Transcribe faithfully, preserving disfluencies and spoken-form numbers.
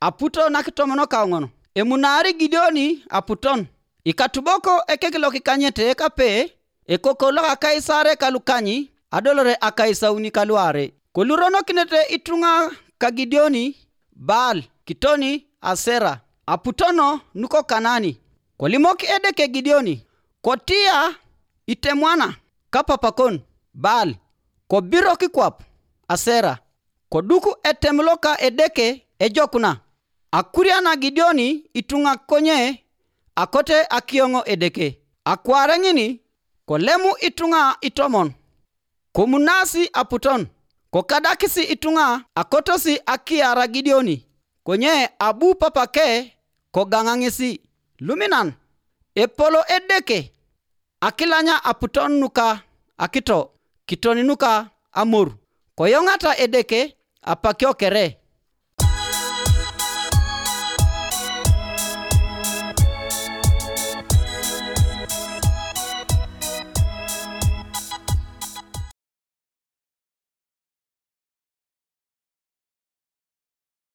aputo nakitomono kaungono. Emunari Gideoni aputon. Ikatuboko ekekilo kikanyete kape. Ekokolo akaisare kalukanyi. Adolore akaisauni kaluare. Kolurono kinete itunga ka Gideoni. Baal, Kitoni, Asera. Aputono nuko Kanani. Kolimoki edeke Gideoni. Kotia itemwana kapapakon. Baal. Kobiro kikwap. Asera. Koduku etemloka edeke ejokuna. Akuriana Gideoni itunga konye akote akiongo edeke. Akwarengini kolemu itunga itomon. Komunasi aputon. Kokadakisi itunga akotosi akiara Gideoni. Konye abu papake kogangangisi. Luminan epolo edeke. Akilanya aputon nuka akito. Kitoni nuka amur. Koyongata edeke apakyo kere.